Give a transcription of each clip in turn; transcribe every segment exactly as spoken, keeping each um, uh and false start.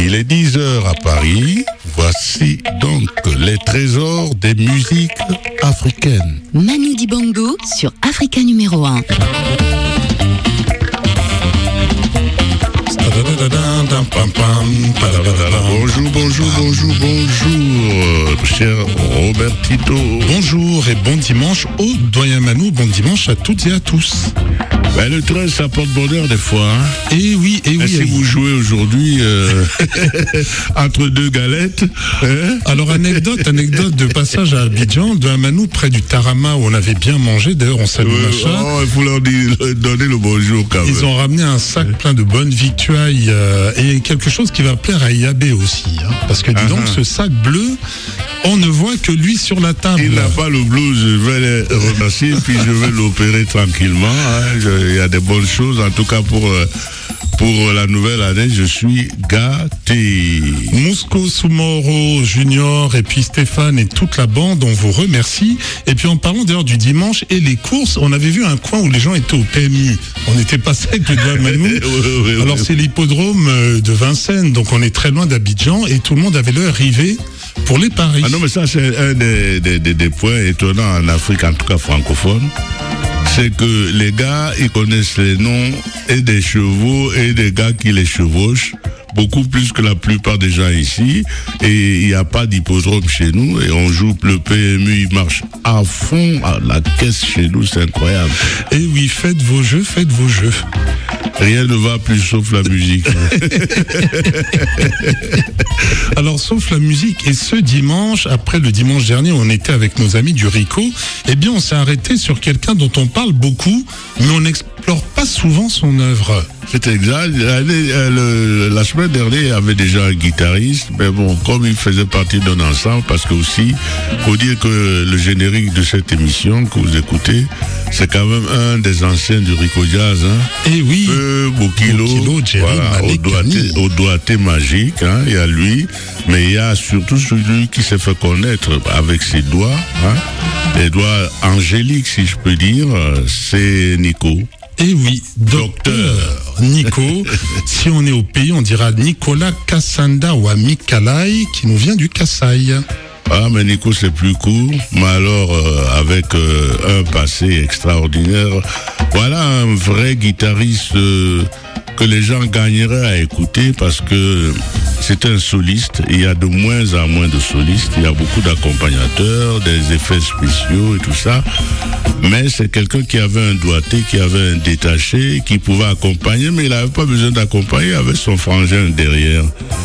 Il est dix heures à Paris. Voici donc les trésors des musiques africaines. Manu Dibango sur Africa numéro un. Bonjour, bonjour, bonjour, bonjour, cher Robert Tito. Bonjour et bon dimanche au doyen Manu, bon dimanche à toutes et à tous. Ben, le treize, ça porte bonheur des fois. Hein. Et oui, et oui. Et si et vous oui. jouez aujourd'hui euh, entre deux galettes. Hein. Alors, anecdote, anecdote de passage à Abidjan, doyen Manu, près du Tarama où on avait bien mangé. D'ailleurs, on salue Euh, Macha. oh, il faut leur dire, donner le bonjour quand même. Ils ont ramené un sac plein de bonnes victuailles euh, et quelque chose qui va plaire à Yabé aussi. Hein, parce que dis donc, Uh-huh. ce sac bleu, on ne voit que lui sur la table. Il n'a pas le blues, je vais les remercier, puis je vais l'opérer tranquillement. Hein. Je- Il y a des bonnes choses, en tout cas pour, euh, pour la nouvelle année, je suis gâté. Mousko Soumoro Junior et puis Stéphane et toute la bande, on vous remercie. Et puis en parlant d'ailleurs du dimanche et les courses, on avait vu un coin où les gens étaient au P M U. On n'était pas ça avec le doyen Manu. Oui, oui, oui. Alors c'est l'hippodrome euh, de Vincennes, donc on est très loin d'Abidjan et tout le monde avait l'heure rivée pour les paris. Ah non, mais ça, c'est un des, des, des, des points étonnants en Afrique, en tout cas francophone. C'est que les gars, ils connaissent les noms et des chevaux et des gars qui les chevauchent, beaucoup plus que la plupart des gens ici. Et il n'y a pas d'hippodrome chez nous. Et on joue le P M U, il marche à fond à la caisse chez nous, c'est incroyable. Et oui, faites vos jeux, faites vos jeux. Rien ne va plus sauf la musique. Alors, sauf la musique, et ce dimanche, après le dimanche dernier, on était avec nos amis du RICO, eh bien, on s'est arrêté sur quelqu'un dont on parle beaucoup, mais on n'explore pas souvent son œuvre. C'est exact. L'année- euh, le- La semaine dernière, il y avait déjà un guitariste, mais bon, comme il faisait partie d'un ensemble, parce que aussi, faut dire que le générique de cette émission que vous écoutez, c'est quand même un des anciens du Rico Jazz, hein. Et oui, Peu, Bokilo, Bokilo, Jerry voilà, au Malekani. doigté, au doigté magique, hein, il y a lui, mais il y a surtout celui qui s'est fait connaître avec ses doigts, hein, les doigts angéliques, si je peux dire, euh, c'est Nico. et oui, docteur Nico. Si on est au pays, on dira Nicolas Kassanda ou Amikalai, qui nous vient du Kassai. Ah, mais Nico, c'est plus court, mais alors euh, avec euh, un passé extraordinaire. Voilà un vrai guitariste euh, que les gens gagneraient à écouter parce que c'est un soliste. Il y a de moins en moins de solistes. Il y a beaucoup d'accompagnateurs, des effets spéciaux et tout ça. Mais c'est quelqu'un qui avait un doigté, qui avait un détaché, qui pouvait accompagner, mais il n'avait pas besoin d'accompagner avec son frangin derrière.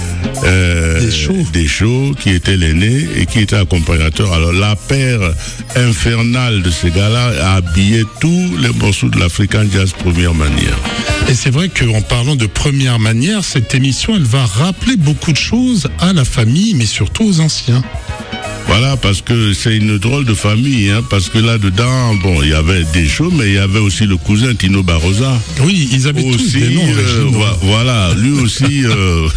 Euh, Des Chauds. Des Chauds, qui était l'aîné et qui était accompagnateur. Alors la paire infernale de ces gars-là a habillé tous les morceaux de l'African Jazz première manière. Et c'est vrai qu'en parlant de première manière, cette émission, elle va rappeler beaucoup de choses à la famille, mais surtout aux anciens. Voilà, parce que c'est une drôle de famille, hein, parce que là-dedans, bon, il y avait des Chauds, mais il y avait aussi le cousin Tino Barroza. Oui, ils avaient tous Aussi, des noms euh, originaux. vo- voilà, lui aussi, euh,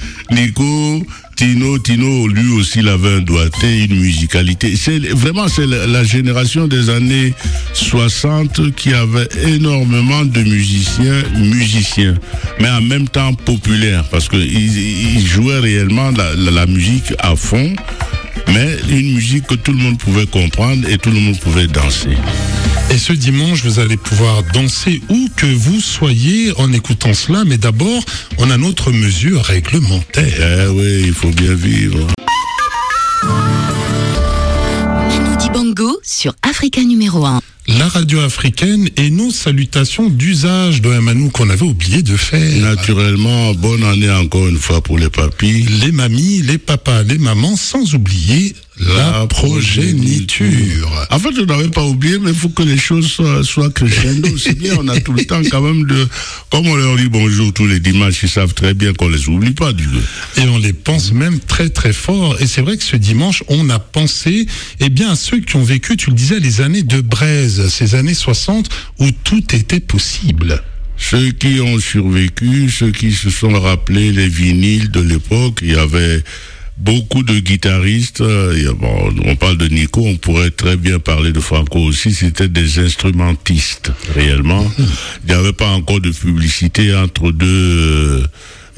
Nico, Tino, Tino, lui aussi, il avait un doigté, une musicalité. C'est vraiment, c'est la, la génération des années soixante qui avait énormément de musiciens, musiciens, mais en même temps populaires, parce que ils, ils jouaient réellement la, la, la musique à fond, mais une musique que tout le monde pouvait comprendre et tout le monde pouvait danser. Et ce dimanche, vous allez pouvoir danser où que vous soyez en écoutant cela. Mais d'abord, on a notre mesure réglementaire. Eh oui, il faut bien vivre. Manu Dibango sur Africa numéro un. La radio africaine et nos salutations d'usage de Manu qu'on avait oublié de faire. Naturellement, bonne année encore une fois pour les papis. Les mamies, les papas, les mamans, sans oublier la, La progéniture. En fait, je n'avais pas oublié, mais il faut que les choses soient, soient crescendo. C'est bien, on a tout le temps quand même de... Comme on leur dit bonjour tous les dimanches, ils savent très bien qu'on les oublie pas, du coup. Et on les pense même très très fort. Et c'est vrai que ce dimanche, on a pensé eh bien, à ceux qui ont vécu, tu le disais, les années de braise, ces années soixante où tout était possible. Ceux qui ont survécu, ceux qui se sont rappelés les vinyles de l'époque, il y avait beaucoup de guitaristes. Euh, bon, on parle de Nico, on pourrait très bien parler de Franco aussi. C'était des instrumentistes, réellement. Il n'y avait pas encore de publicité entre deux... Euh,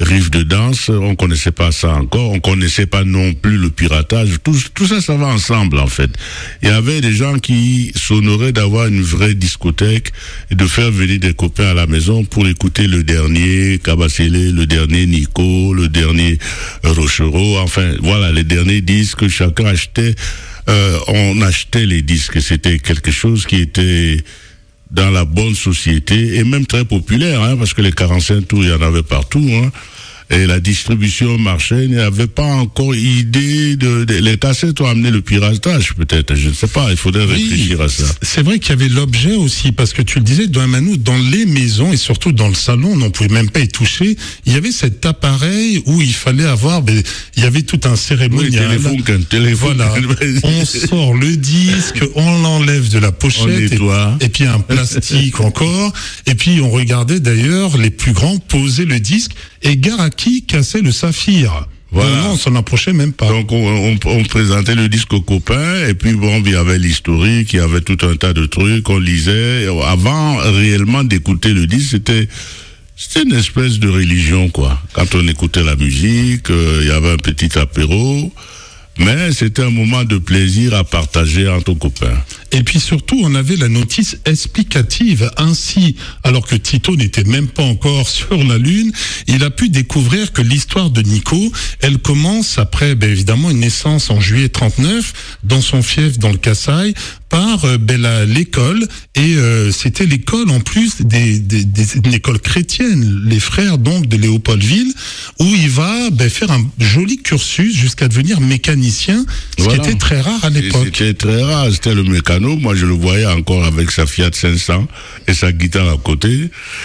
riff de danse, on connaissait pas ça encore, on connaissait pas non plus le piratage, tout, tout ça, ça va ensemble en fait. Il y avait des gens qui s'honoraient d'avoir une vraie discothèque et de faire venir des copains à la maison pour écouter le dernier Kabasele, le dernier Nico, le dernier Rochereau, enfin voilà, les derniers disques, chacun achetait, euh, on achetait les disques, c'était quelque chose qui était dans la bonne société et même très populaire, hein, parce que les quarante-cinq tours, il y en avait partout, hein. Et la distribution marchait, il n'y avait pas encore idée de, de les cassettes ont amené le piratage, peut-être, je ne sais pas, il faudrait oui, réfléchir à ça. C'est vrai qu'il y avait l'objet aussi, parce que tu le disais, Douamanou, dans les maisons et surtout dans le salon, on ne pouvait même pas y toucher, il y avait cet appareil où il fallait avoir, ben, il y avait tout un cérémonial. Oui, téléphone, qu'un téléphone. Voilà. On sort le disque, on l'enlève de la pochette, et, et puis un plastique encore, et puis on regardait d'ailleurs les plus grands poser le disque, et Garaki cassait le saphir. Voilà. Non, on s'en approchait même pas. Donc, on, on, on présentait le disque aux copains, et puis bon, il y avait l'historique, il y avait tout un tas de trucs, on lisait. Avant réellement d'écouter le disque, c'était, c'était une espèce de religion, quoi. Quand on écoutait la musique, euh, il y avait un petit apéro. Mais c'était un moment de plaisir à partager entre copains. Et puis surtout, on avait la notice explicative. Ainsi, alors que Tito n'était même pas encore sur la Lune, il a pu découvrir que l'histoire de Nico, elle commence après, ben, évidemment, une naissance en juillet trente-neuf, dans son fief, dans le Kasaï, par euh, ben, la, l'école. Et euh, c'était l'école, en plus, des, des, des, une école chrétienne, les frères donc de Léopoldville, où il va ben, faire un joli cursus jusqu'à devenir mécanicien, ce voilà. qui était très rare à l'époque. C'était très rare, c'était le mécano. Moi, je le voyais encore avec sa Fiat cinq cents et sa guitare à côté.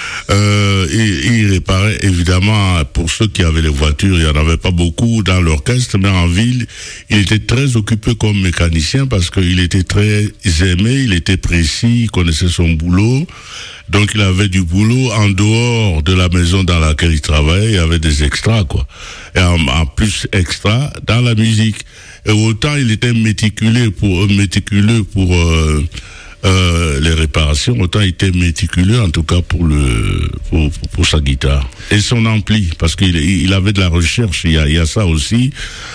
Euh, et, et il réparait, évidemment, pour ceux qui avaient les voitures, il n'y en avait pas beaucoup dans l'orchestre, mais en ville, il était très occupé comme mécanicien parce qu'il était très aimé, il était précis, il connaissait son boulot. Donc, il avait du boulot en dehors de la maison dans laquelle il travaillait, il y avait des extras, quoi. Et en, en plus, extra dans la musique. Et autant il était méticuleux pour, méticuleux pour, euh, euh, les réparations, autant il était méticuleux, en tout cas, pour le, pour, pour, pour sa guitare. Et son ampli, parce qu'il il avait de la recherche, il y a, il y a ça aussi.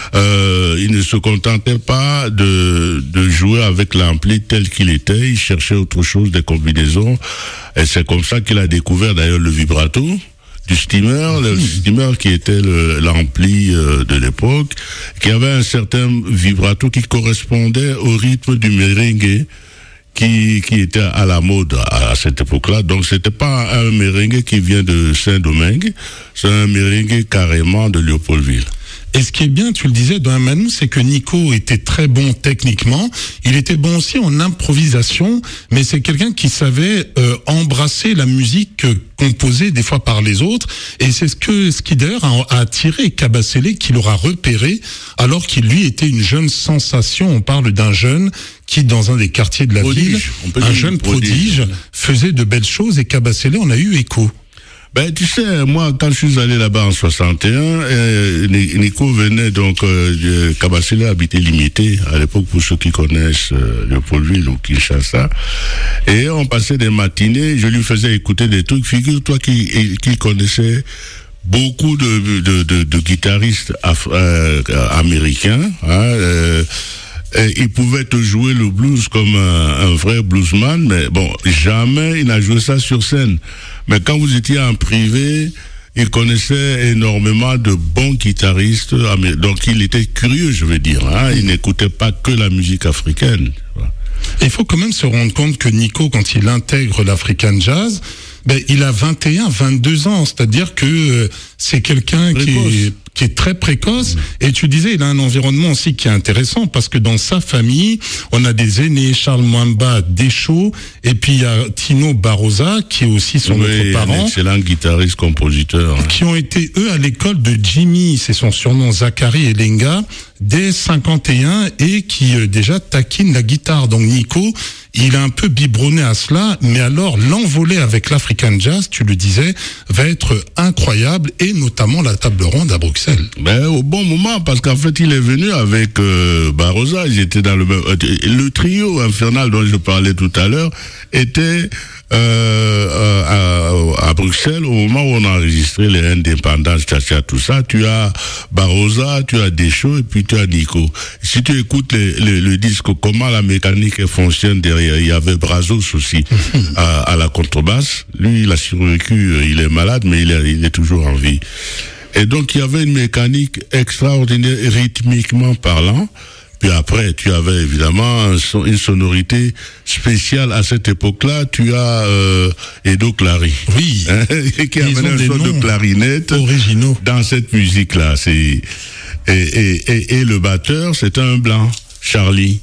Euh, il ne se contentait pas de, de jouer avec l'ampli tel qu'il était, il cherchait autre chose, des combinaisons. Et c'est comme ça qu'il a découvert d'ailleurs le vibrato du steamer, le steamer qui était le, l'ampli euh, de l'époque, qui avait un certain vibrato qui correspondait au rythme du merengue qui qui était à la mode à, à cette époque-là. Donc c'était pas un merengue qui vient de Saint-Domingue, c'est un merengue carrément de Léopoldville. Et ce qui est bien, tu le disais, dans Manou, c'est que Nico était très bon techniquement. Il était bon aussi en improvisation, mais c'est quelqu'un qui savait euh, embrasser la musique euh, composée des fois par les autres. Et c'est ce que ce qui d'ailleurs a, a attiré Kabasele, qui l'aura repéré, alors qu'il lui était une jeune sensation. On parle d'un jeune qui, dans un des quartiers de la prodige, ville, un jeune prodige, prodige, faisait de belles choses. Et Kabasele, on a eu écho. Ben, tu sais, moi, quand je suis allé là-bas en soixante et un, euh, Nico venait donc, euh, Kabasele habitait Limité, à l'époque, pour ceux qui connaissent euh, Léopoldville ou Kinshasa. Et on passait des matinées, je lui faisais écouter des trucs. Figure-toi qu'il, qu'il connaissait beaucoup de, de, de, de guitaristes af, euh, américains, hein, euh, et il pouvait te jouer le blues comme un, un vrai bluesman, mais bon, jamais il n'a joué ça sur scène. Mais quand vous étiez en privé, il connaissait énormément de bons guitaristes, donc il était curieux, je veux dire, hein, il n'écoutait pas que la musique africaine. Il faut quand même se rendre compte que Nico, quand il intègre l'African Jazz, ben, il a vingt et un, vingt-deux ans, c'est-à-dire que euh, c'est quelqu'un qui est, qui est très précoce. Mmh. Et tu disais, il a un environnement aussi qui est intéressant, parce que dans sa famille, on a des aînés, Charles Mwamba Deschaux, et puis il y a Tino Barroza, qui est aussi son oui, autre parent. Un excellent guitariste, compositeur. Hein. Qui ont été, eux, à l'école de Jimmy, c'est son surnom, Zachary Elenga, dès cinquante et un, et qui euh, déjà taquine la guitare. Donc Nico, il a un peu biberonné à cela, mais alors l'envolée avec l'African Jazz, tu le disais, va être incroyable, et notamment la table ronde à Bruxelles. Ben, au bon moment, parce qu'en fait, il est venu avec euh, Barroza, ils étaient dans le même... Euh, le trio infernal dont je parlais tout à l'heure était euh, à, à Bruxelles, au moment où on a enregistré les Indépendances, Tcha-Tcha, tout ça, tu as Barrosa, tu as Deschaux et puis tu as Nico. Si tu écoutes les, les, le disque, comment la mécanique fonctionne derrière, il y avait Brazos aussi à, à la contrebasse. Lui, il a survécu, il est malade, mais il est, il est toujours en vie. Et donc, il y avait une mécanique extraordinaire, rythmiquement parlant. Puis après, tu avais évidemment un son, une sonorité spéciale à cette époque-là. Tu as euh, Edo Clary, oui, hein, qui amenait un son de clarinette originaux dans cette musique-là. C'est et, et, et, et le batteur, c'est un blanc, Charlie.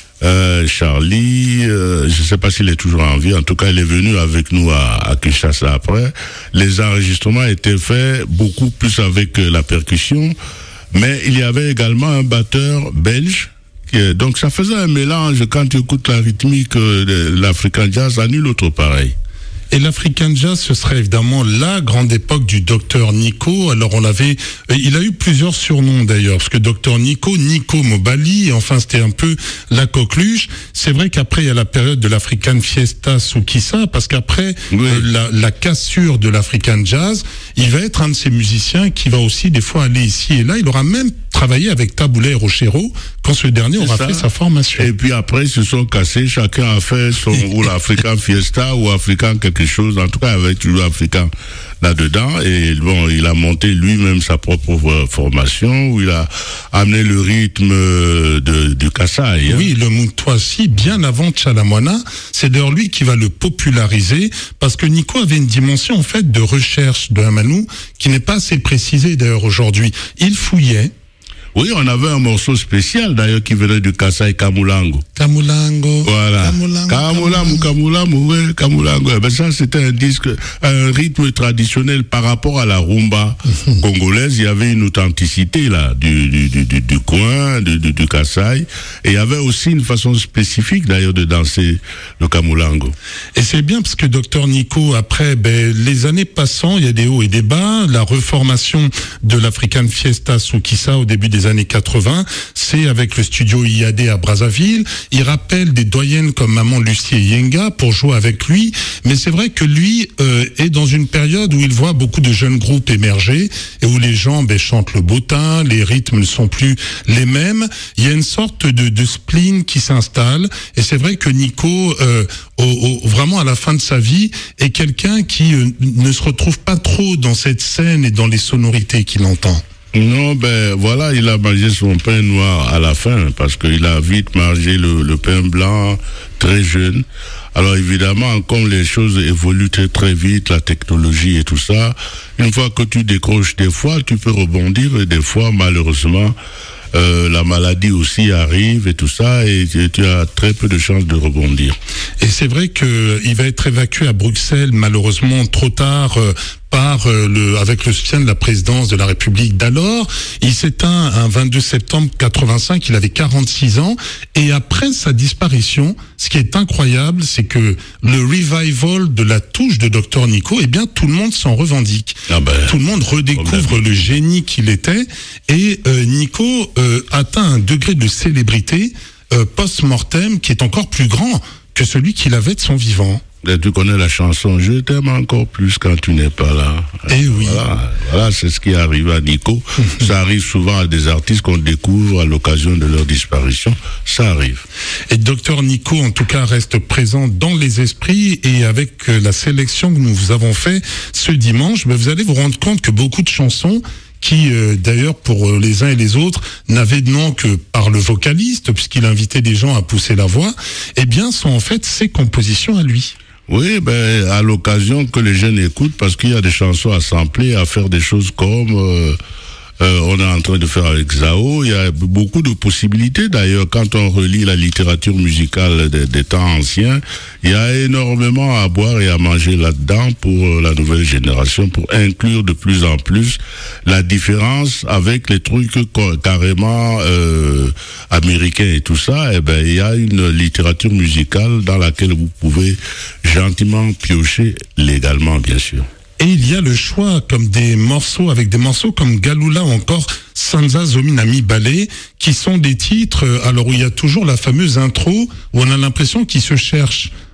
Euh, Charlie, euh, je ne sais pas s'il est toujours en vie. En tout cas, il est venu avec nous à, à Kinshasa après. Les enregistrements étaient faits beaucoup plus avec euh, la percussion. Mais il y avait également un batteur belge, qui est, donc ça faisait un mélange. Quand tu écoutes la rythmique de l'African Jazz, à nul autre pareil. Et l'African Jazz, ce serait évidemment la grande époque du docteur Nico. Alors on l'avait, il a eu plusieurs surnoms d'ailleurs, parce que docteur Nico, Nico Mobali, enfin c'était un peu la coqueluche. C'est vrai qu'après il y a la période de l'African Fiesta Soukissa, parce qu'après oui. euh, la, la cassure de l'African Jazz, il va être un de ces musiciens qui va aussi des fois aller ici et là. Il aura même travaillé avec Taboulé Rochero quand ce dernier aura fait sa formation. Et puis après ils se sont cassés, chacun a fait son ou l'African Fiesta ou African quelque chose, en tout cas avec toujours africain là-dedans, et bon, il a monté lui-même sa propre formation où il a amené le rythme de, du Kassai. Oui, hein. Le Moutouassi, bien avant Tchalamwana, c'est d'ailleurs lui qui va le populariser, parce que Nico avait une dimension en fait de recherche de Amanou qui n'est pas assez précisée d'ailleurs aujourd'hui. Il fouillait. Oui, on avait un morceau spécial d'ailleurs qui venait du Kassai, Kamulango. Kamulango. Voilà. Kamulango, Kamulango, Kamulango, ouais, Kamulango. Eh ben ça, c'était un disque, un rythme traditionnel par rapport à la rumba congolaise. Il y avait une authenticité là du du du du, du coin, du, du du Kassai, et il y avait aussi une façon spécifique d'ailleurs de danser le Kamulango. Et c'est bien parce que docteur Nico, après, ben les années passant, il y a des hauts et des bas. La reformation de l'African Fiesta Soukissa au début des années quatre-vingts, c'est avec le studio I A D à Brazzaville. Il rappelle des doyennes comme Maman Lucie et Yenga pour jouer avec lui, mais c'est vrai que lui euh, est dans une période où il voit beaucoup de jeunes groupes émerger et où les gens ben, chantent le bottin, les rythmes ne sont plus les mêmes. Il y a une sorte de, de spleen qui s'installe, et c'est vrai que Nico, euh, au, au, vraiment à la fin de sa vie, est quelqu'un qui euh, ne se retrouve pas trop dans cette scène et dans les sonorités qu'il entend. Non, ben voilà, il a mangé son pain noir à la fin, parce qu'il a vite mangé le, le pain blanc très jeune. Alors évidemment, comme les choses évoluent très très vite, la technologie et tout ça, une fois que tu décroches des fois, tu peux rebondir, et des fois, malheureusement, Euh, la maladie aussi arrive et tout ça, et tu, tu as très peu de chances de rebondir. Et c'est vrai que il va être évacué à Bruxelles, malheureusement trop tard, euh, par euh, le avec le soutien de la présidence de la République d'alors. Il s'éteint un vingt-deux septembre quatre-vingt-cinq, il avait quarante-six ans, et après sa disparition, ce qui est incroyable, c'est que le revival de la touche de docteur Nico, eh bien tout le monde s'en revendique. Ah ben, tout le monde redécouvre problème. Le génie qu'il était, et euh, Nico euh, atteint un degré de célébrité euh, post-mortem qui est encore plus grand que celui qu'il avait de son vivant. Et tu connais la chanson « Je t'aime encore plus quand tu n'es pas là ». Eh oui. Voilà, voilà, c'est ce qui arrive à Nico. Ça arrive souvent à des artistes qu'on découvre à l'occasion de leur disparition. Ça arrive. Et docteur Nico, en tout cas, reste présent dans les esprits, et avec la sélection que nous vous avons fait ce dimanche, ben vous allez vous rendre compte que beaucoup de chansons qui, euh, d'ailleurs, pour euh, les uns et les autres, n'avaient de nom que par le vocaliste, puisqu'il invitait des gens à pousser la voix, eh bien, sont en fait ses compositions à lui. Oui, ben, à l'occasion que les jeunes écoutent, parce qu'il y a des chansons à sampler, à faire des choses comme... Euh Euh, on est en train de faire avec Zao. Il y a beaucoup de possibilités. D'ailleurs, quand on relit la littérature musicale des, des temps anciens, il y a énormément à boire et à manger là-dedans pour la nouvelle génération, pour inclure de plus en plus la différence avec les trucs carrément euh, américains et tout ça. Eh ben, il y a une littérature musicale dans laquelle vous pouvez gentiment piocher, légalement, bien sûr. Et il y a le choix comme des morceaux, avec des morceaux comme Galula ou encore Sanza Zominami Ballet, qui sont des titres, alors où il y a toujours la fameuse intro, où on a l'impression qu'ils se cherchent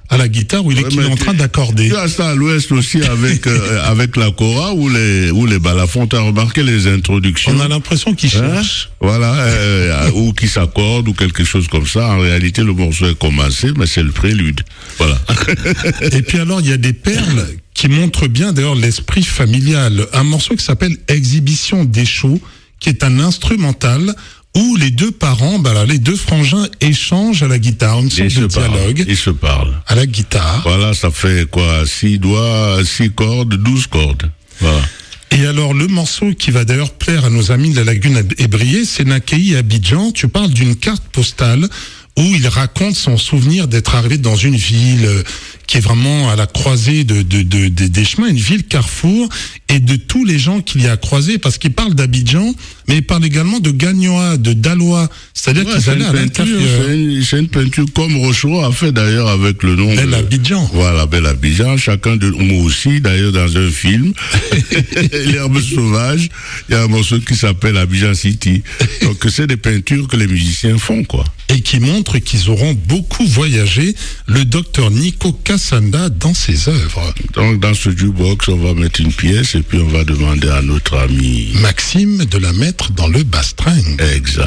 à la guitare où il est, Ouais, qu'il est en train d'accorder. Tu as ça à l'ouest aussi avec euh, avec la kora ou les ou les balafons. T'as remarqué les introductions? On a l'impression qu'il cherche. Hein? Voilà, euh, ou qui s'accorde ou quelque chose comme ça. En réalité, le morceau est commencé, mais c'est le prélude. Voilà. Et puis alors, il y a des perles qui montrent bien d'ailleurs l'esprit familial. Un morceau qui s'appelle Exhibition d'Échaud, qui est un instrumental où les deux parents, bah là, les deux frangins échangent à la guitare, une sorte de dialogue. Ils se parlent. À la guitare. Voilà, ça fait quoi? Six doigts, six cordes, douze cordes. Voilà. Et alors, le morceau qui va d'ailleurs plaire à nos amis de la Lagune Ébriée, c'est Nakei Abidjan. Tu parles d'une carte postale où il raconte son souvenir d'être arrivé dans une ville qui est vraiment à la croisée de, de, de, de des chemins, une ville carrefour, et de tous les gens qu'il y a croisés, parce qu'il parle d'Abidjan, mais il parle également de Gagnoa, de Daloa, c'est-à-dire ouais, qu'ils allaient à l'intérieur. C'est une, c'est une peinture comme Rochereau a fait d'ailleurs avec le nom Bel de... Abidjan. Voilà, Bel Abidjan, chacun de moi aussi, d'ailleurs dans un film, L'herbe sauvage, il y a un morceau qui s'appelle Abidjan City. Donc c'est des peintures que les musiciens font, quoi. Et qui montrent qu'ils auront beaucoup voyagé, le docteur Nico Kassanda dans ses œuvres. Donc dans ce jukebox, on va mettre une pièce et puis on va demander à notre ami Maxime de la mettre dans le bastring. Exact.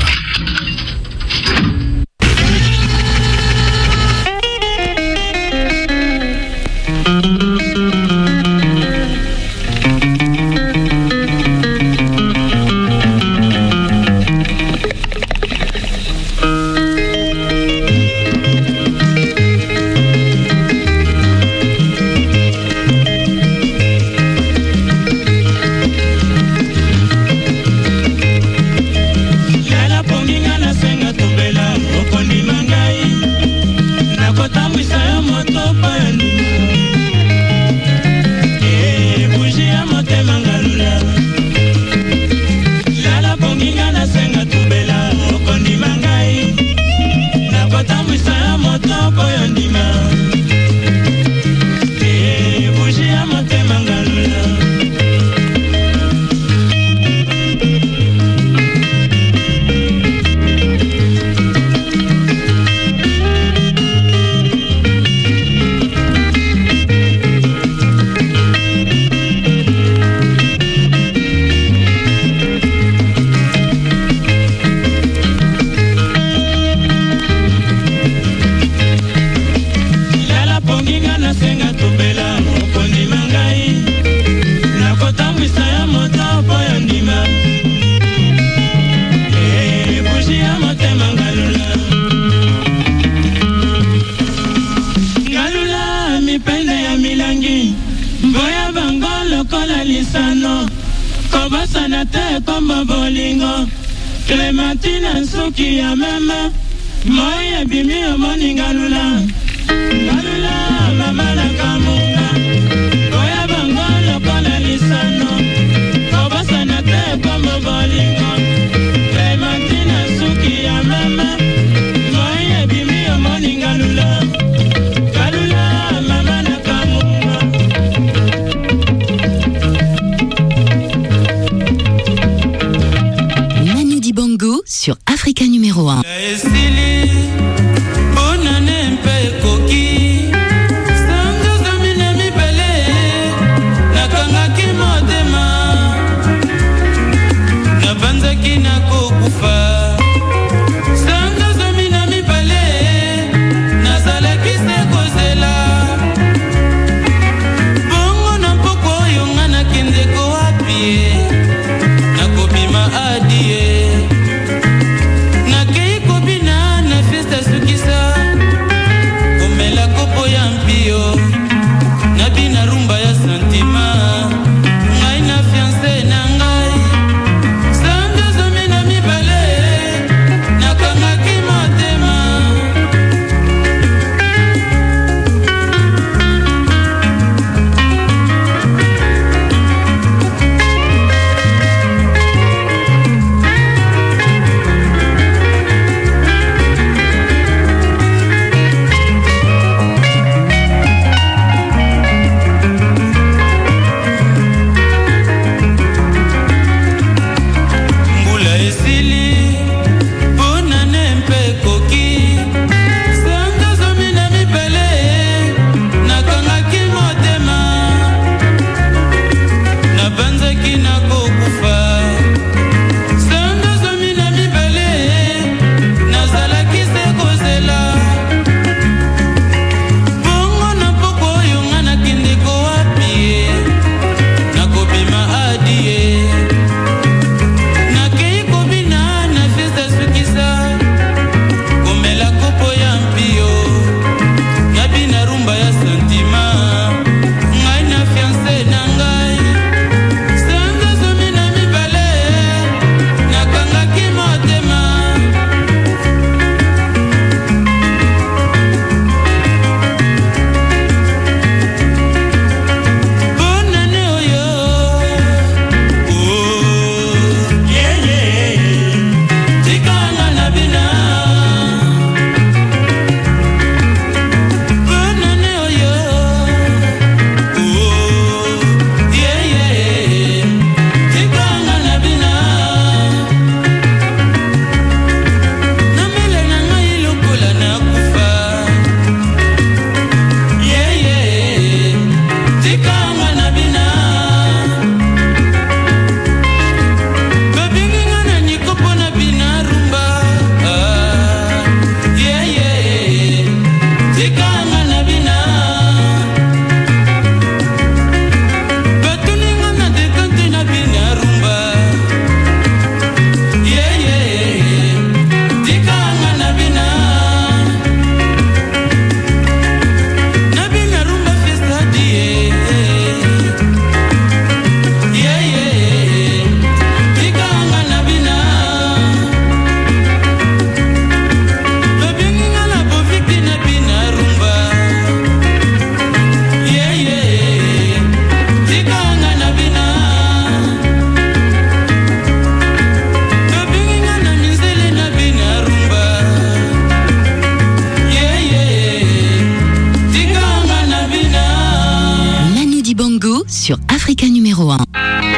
Clémentine Nsuki ya mama Moya bimi omoni ngalula Ngalula mama la kamunga Moya bangolo kola lisano Kobasa na te komo bolingo Clémentine Nsuki ya mama Moya bimi omoni ngalula Ngalula mama la kamunga Manu Dibango sur Africa numéro un. Ngai na fiancé na ngai Sanga zomi na mi sur Africa numéro un.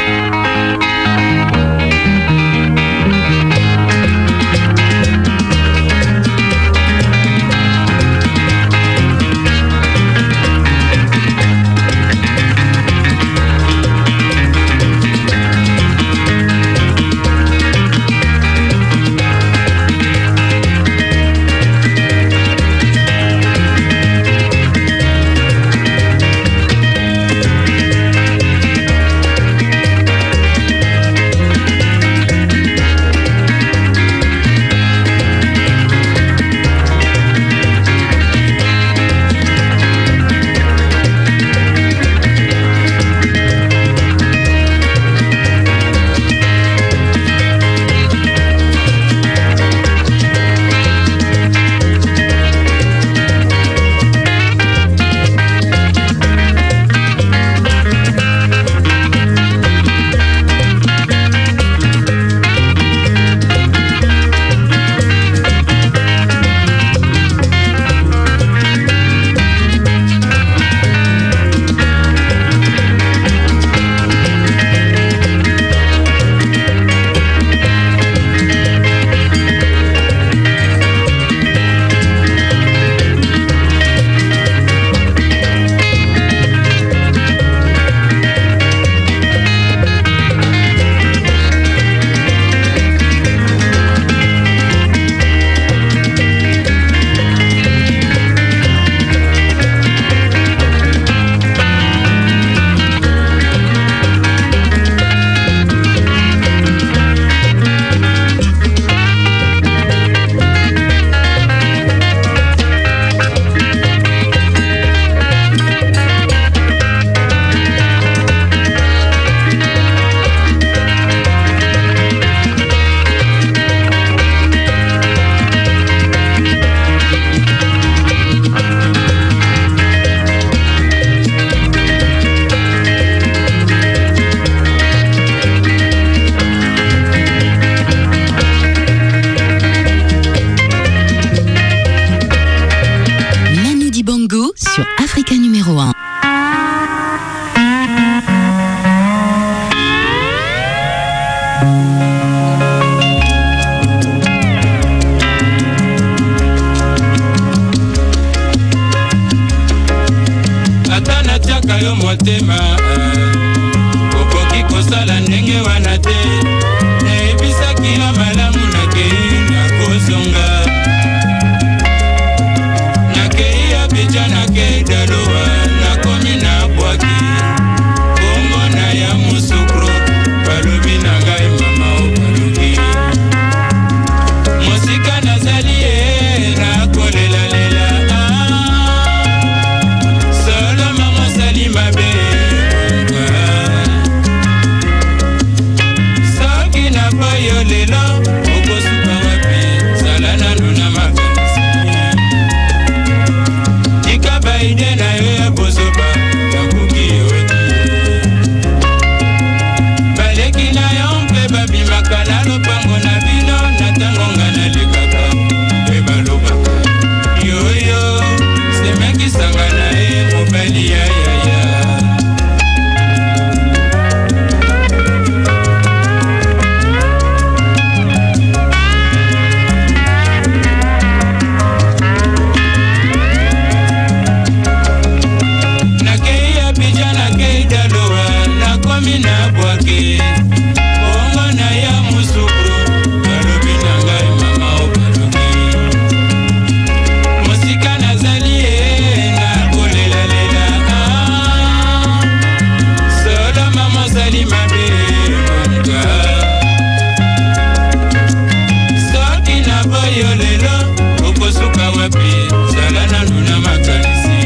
sur Africa numéro un. Ata natiaka yo motema okoki kosala ndenge wana te nayebisaki yo malamu nakei nakozonga nakei Abidjan nakei Daloa nakomi na bwaki bongo na ya musukro balobi na ngai mama obaluki mosika nazali ye nakolela lela mabe soki na boyo lelo okosuka wapi sala nanu na makanisi tika baide na yo ya bozoba yakoki odi baleki na yo mpe babimaka na lopango na bino na ntango nga nalekaka mpe balobaka yoyo semekisanga na ye mobali ya yaya na bwake bongo na ya musukru balobi na ngai mama obalobi mosika nazali ye nakolela lela solo mama ozali mabe monga soki na boyo lelo okosuka wapi sala nanu na makanisi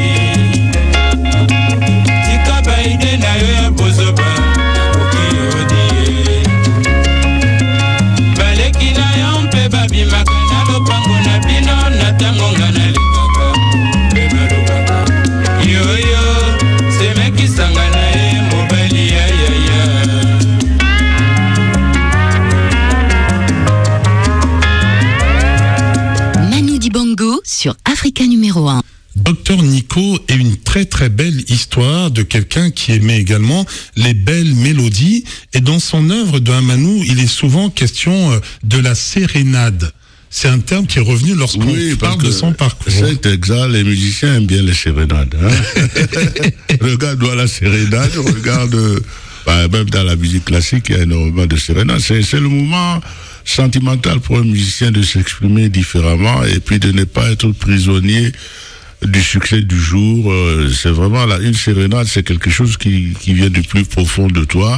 tika baide na yo ya bozoba babimaka na lopango na bino na ntango nga nalekaka mpe balobaka yoyo semekisanga na ye mobali ya yaya Manu Dibango sur Africa numéro un. Docteur Nico est une très très belle histoire de quelqu'un qui aimait également les belles mélodies. Et dans son œuvre de Amanou, il est souvent question de la sérénade. C'est un terme qui est revenu lorsqu'on oui, parle de son parcours. C'est exact, les musiciens aiment bien les sérénades. Hein. Regarde la sérénade, regarde, bah, même dans la musique classique, il y a énormément de sérénades. C'est, c'est le moment sentimental pour un musicien de s'exprimer différemment et puis de ne pas être prisonnier du succès du jour. C'est vraiment là, une sérénade, c'est quelque chose qui, qui vient du plus profond de toi.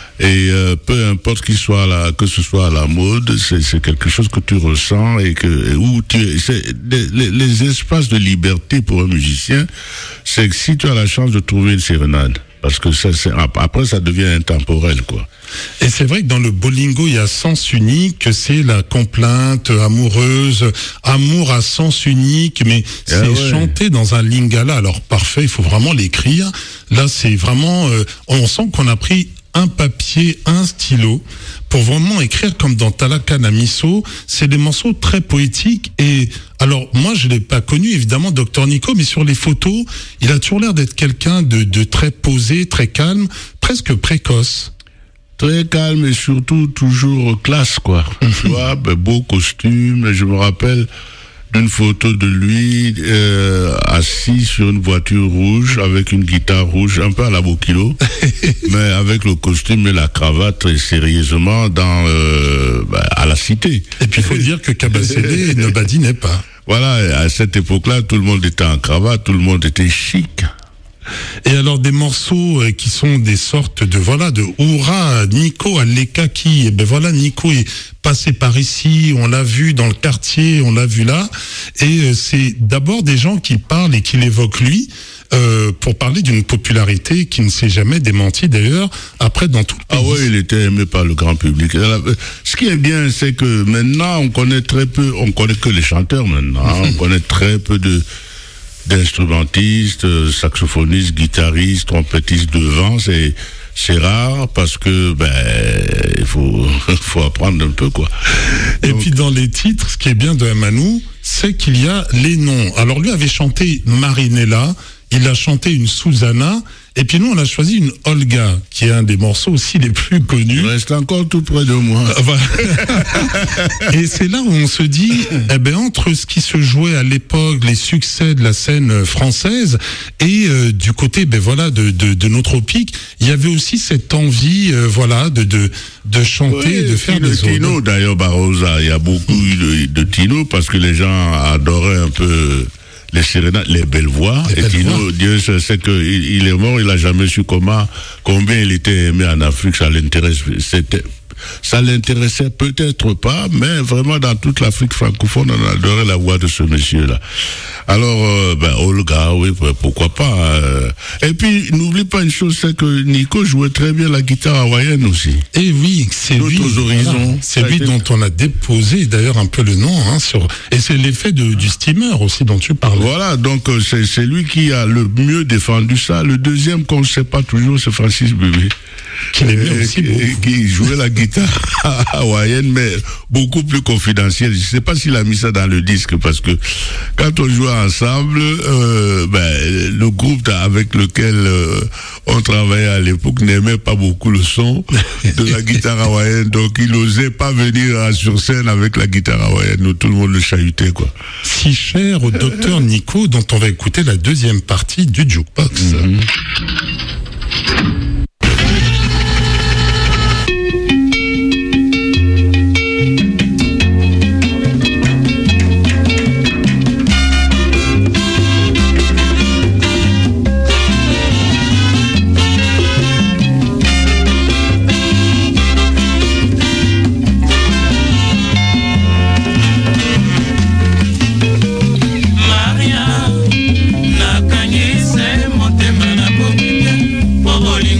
Et euh, peu importe qu'il soit là, que ce soit à la mode, c'est, c'est quelque chose que tu ressens et que où tu c'est les, les espaces de liberté pour un musicien, c'est que si tu as la chance de trouver une sérénade, parce que ça, c'est, après ça devient intemporel, quoi. Et c'est vrai que dans le bolingo, il y a sens unique, que c'est la complainte amoureuse, amour à sens unique, mais c'est ah ouais. chanté dans un lingala. Alors parfait, il faut vraiment l'écrire. Là, c'est vraiment, euh, on sent qu'on a pris un papier, un stylo, pour vraiment écrire comme dans Talakana Miso. C'est des morceaux très poétiques. Et alors, moi, je l'ai pas connu, évidemment, Docteur Nico, mais sur les photos, il a toujours l'air d'être quelqu'un de, de très posé, très calme, presque précoce. Très calme et surtout toujours classe, quoi. Tu vois, ben, beau costume. Je me rappelle d'une photo de lui euh, assis sur une voiture rouge avec une guitare rouge, un peu à la Bokilo, mais avec le costume et la cravate très sérieusement dans euh, bah, à la cité. Et puis il faut dire que Kabasele ne badinait pas. Voilà, à cette époque-là, tout le monde était en cravate, tout le monde était chic. Et alors des morceaux euh, qui sont des sortes de voilà de Oura, Nico Alekaki, et ben voilà, Nico est passé par ici, on l'a vu dans le quartier, on l'a vu là, et euh, c'est d'abord des gens qui parlent et qui l'évoquent lui, euh, pour parler d'une popularité qui ne s'est jamais démentie d'ailleurs, après dans tout le pays. Ah ouais, il était aimé par le grand public. Ce qui est bien, c'est que maintenant on connaît très peu, on connaît que les chanteurs maintenant, hein, on connaît très peu de d'instrumentistes, saxophonistes, guitaristes, trompettistes devant, c'est c'est rare parce que ben il faut faut apprendre un peu, quoi. Et Donc, puis dans les titres, ce qui est bien de Amanou, c'est qu'il y a les noms. Alors lui avait chanté Marinella, il a chanté une Susanna, et puis nous on a choisi une Olga, qui est un des morceaux aussi les plus connus. Il reste encore tout près de moi. Et c'est là où on se dit, eh ben entre ce qui se jouait à l'époque, les succès de la scène française, et euh, du côté, ben voilà, de, de, de nos tropiques, il y avait aussi cette envie, euh, voilà, de de de chanter, oui, et de faire Tino, des Tino, odes. d'ailleurs, Barrosa, il y a beaucoup de, de Tino parce que les gens adoraient un peu les sérénades, les belles voix. Les et belles Tino, voix. Dieu sait qu'il il est mort, il a jamais su comment, combien il était aimé en Afrique, ça l'intéresse, c'était, ça l'intéressait peut-être pas, mais vraiment dans toute l'Afrique francophone, on adorait la voix de ce monsieur-là. Alors, euh, ben, Olga, oui, pourquoi pas. Euh. Et puis, n'oublie pas une chose, c'est que Nico jouait très bien la guitare hawaïenne aussi. Et oui, c'est lui, horizons. Voilà, c'est lui dont on a déposé d'ailleurs un peu le nom, hein, sur, et c'est l'effet de, du steamer aussi dont tu parles. Voilà, donc euh, c'est, c'est lui qui a le mieux défendu ça. Le deuxième qu'on ne sait pas toujours, c'est Francis Bébé. Qui l'aimait aussi beaucoup. Qui jouait la guitare hawaïenne, mais beaucoup plus confidentielle. Je ne sais pas s'il a mis ça dans le disque, parce que quand on jouait ensemble, euh, ben, le groupe avec lequel euh, on travaillait à l'époque n'aimait pas beaucoup le son de la guitare hawaïenne, donc il n'osait pas venir sur scène avec la guitare hawaïenne. Nous, tout le monde le chahutait, quoi. Si cher au docteur Nico, dont on va écouter la deuxième partie du Jukebox. Mm-hmm. Maria, nakangise motema na bolingo.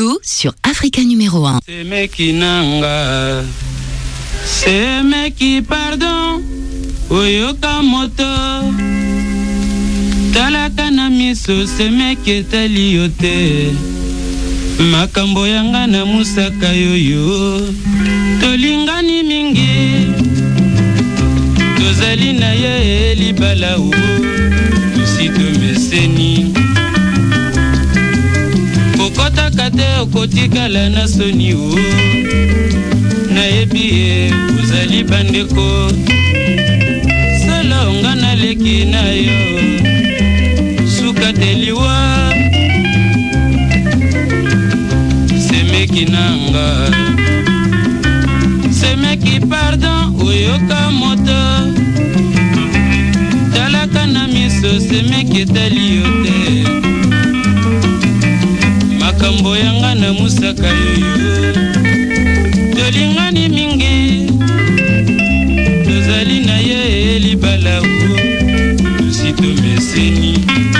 Bango sur Africa numéro un. C'est meki nanga, c'est meki pardon, oyoka moto. Talaka na miso, c'est meki taliote. Makambo yanga na musaka yoyo, tolingani mingi. Tozali na ye libala u, tusito meseni. Kokota kate okotikala na soni u, na ebie uzali bandeko. Sala onga na leki na yo, suka teliwa. Semeki nanga, semeki pardon, oyoka moto. Talaka na miso, semeki taliote. Makambo yanga na musaka yoyo, tolingani mingi. Tozali na ye libala u, tusito meseni.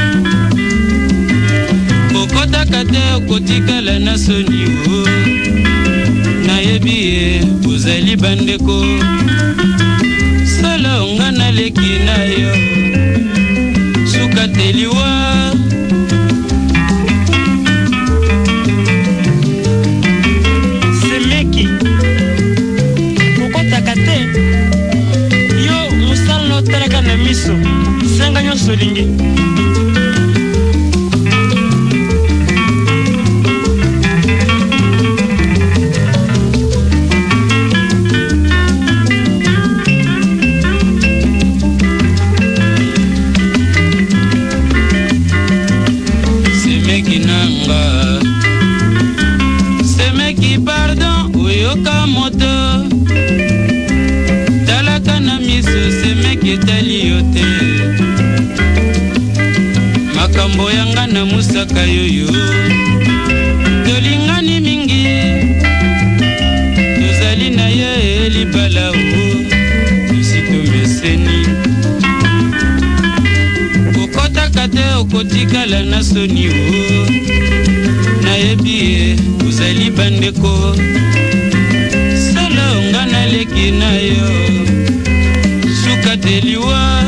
Kokota kate okotikala na soni u, na yebi uzali bandeko. Sala onga na leki na yo, suka teliwa. Semeki kokota kate yo musalo talaka na miso, senga nyonso lingi. Makambo yanga na musaka yoyo, tolingani mingi. Tozali na ye libala u, tusito meseni. Kokota kate okotikala na soni u, na yebi uzali bandeko. Sala onga na leki na yo, suka teliwa.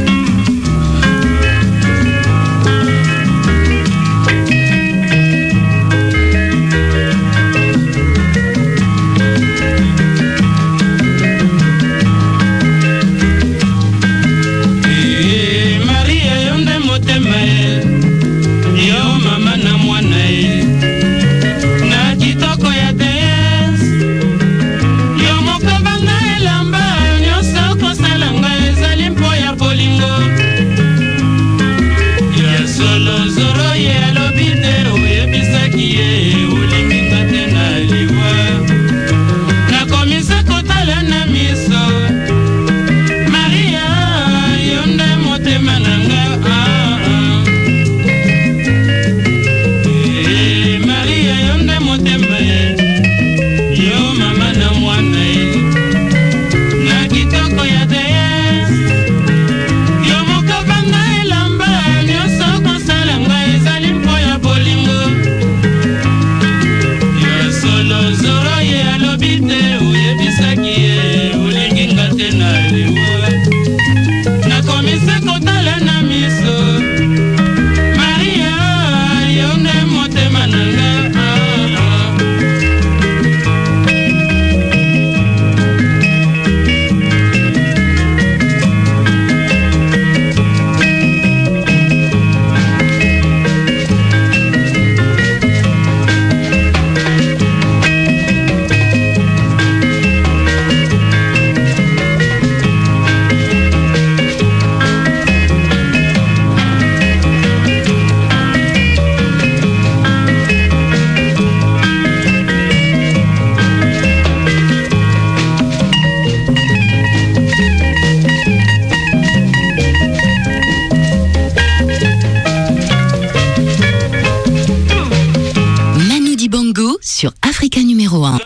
sur Africa numéro un.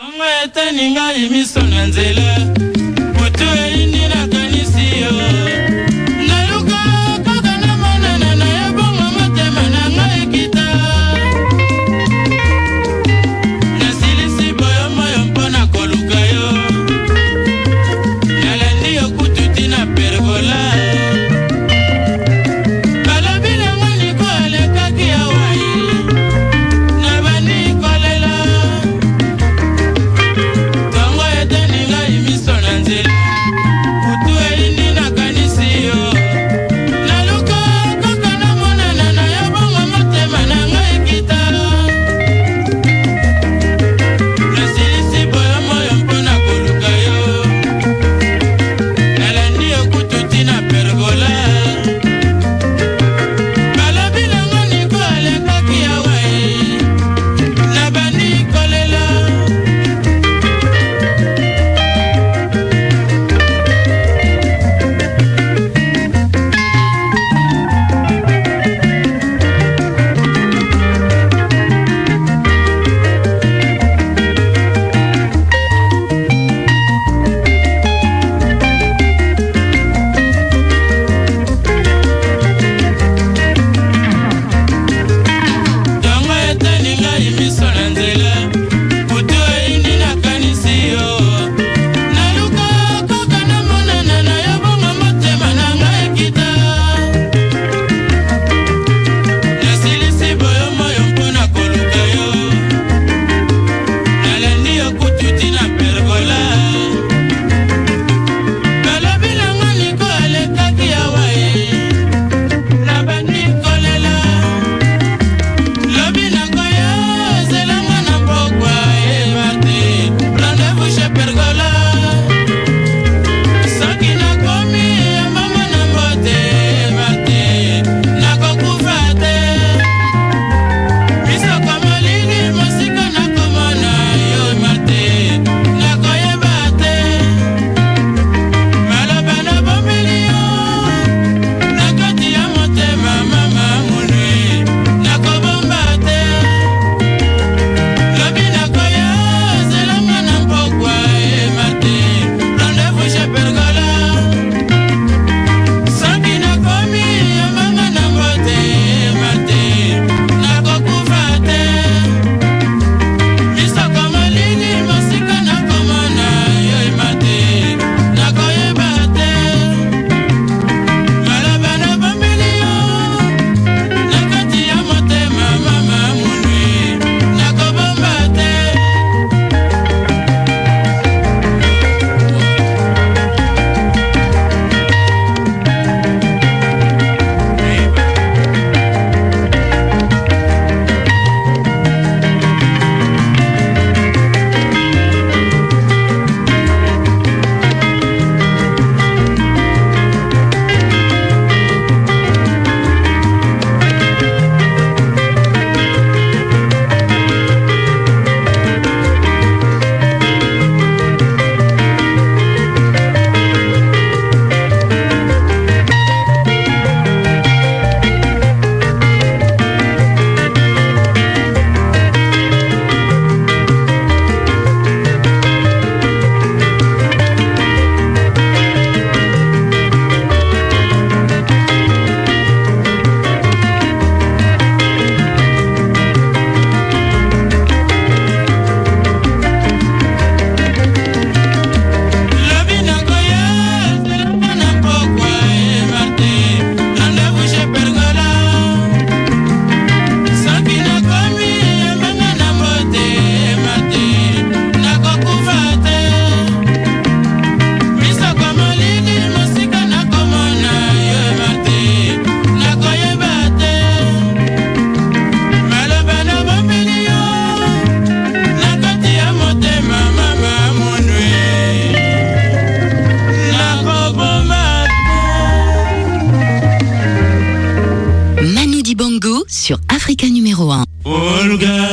sur Africa numéro un. Olga,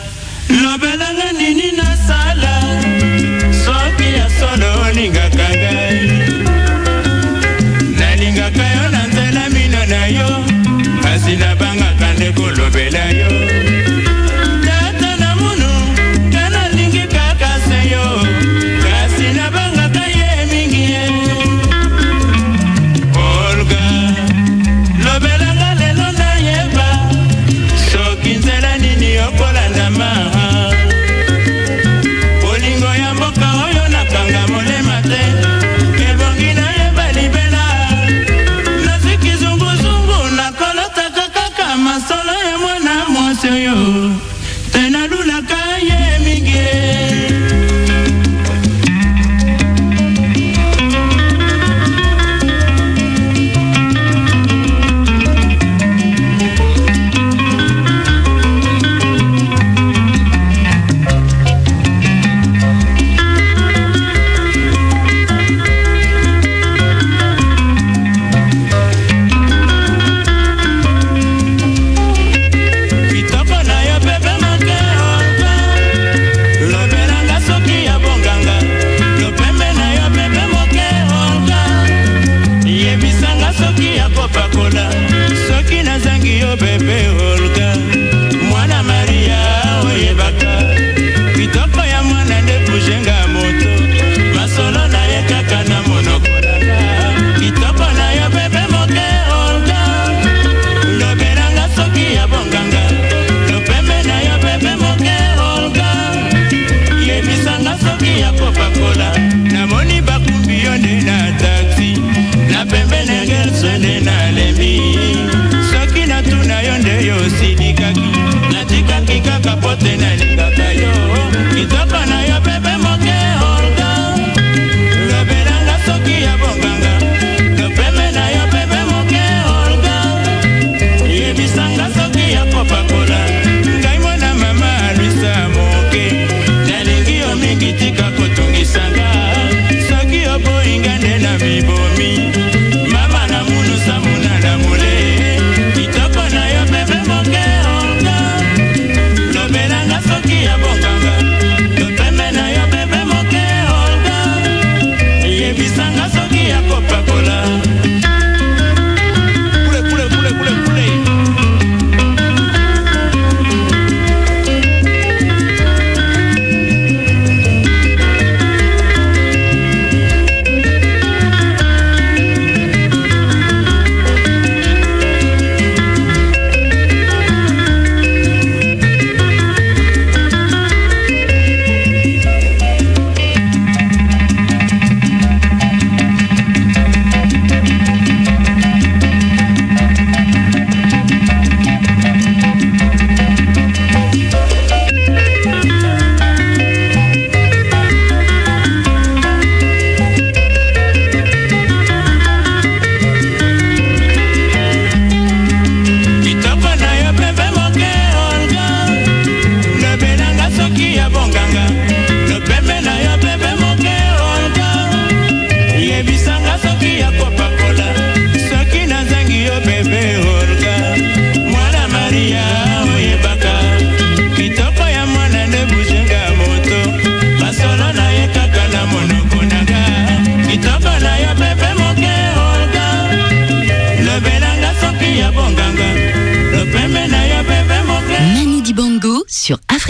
lobelanga nini na sala, soki ya solo linga kagai. Na linga kayo na nzela mino na yo, kasi na banga kande kolobela yo. Tata na munu, kana lingi kakase yo, kasi na banga kaye mingi ye. Olga, lobelanga lelo na yeba, soki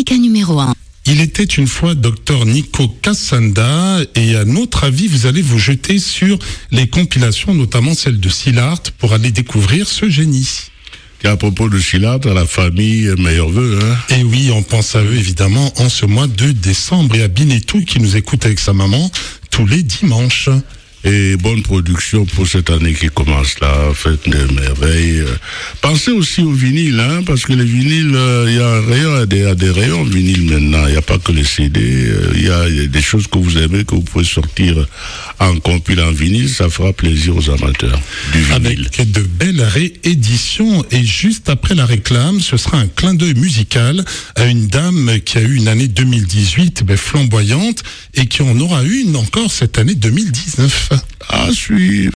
Africa numéro un. Il était une fois docteur Nico Kassanda et à notre avis, vous allez vous jeter sur les compilations, notamment celle de Syllart, pour aller découvrir ce génie. Et à propos de Syllart, à la famille, meilleurs vœux. Hein. Et oui, on pense à eux évidemment en ce mois de décembre et à Binetou qui nous écoute avec sa maman tous les dimanches. Et bonne production pour cette année qui commence là, faites des merveilles. Pensez aussi au vinyle, hein, parce que les vinyles, il euh, y a un rayon, il y a des rayons vinyle maintenant, il n'y a pas que les C D, il y, y a des choses que vous aimez, que vous pouvez sortir en compil en vinyle, ça fera plaisir aux amateurs du vinyle. Avec de belles rééditions, et juste après la réclame, ce sera un clin d'œil musical à une dame qui a eu une année deux mille dix-huit ben, flamboyante, et qui en aura une encore cette année deux mille dix-neuf. À suivre.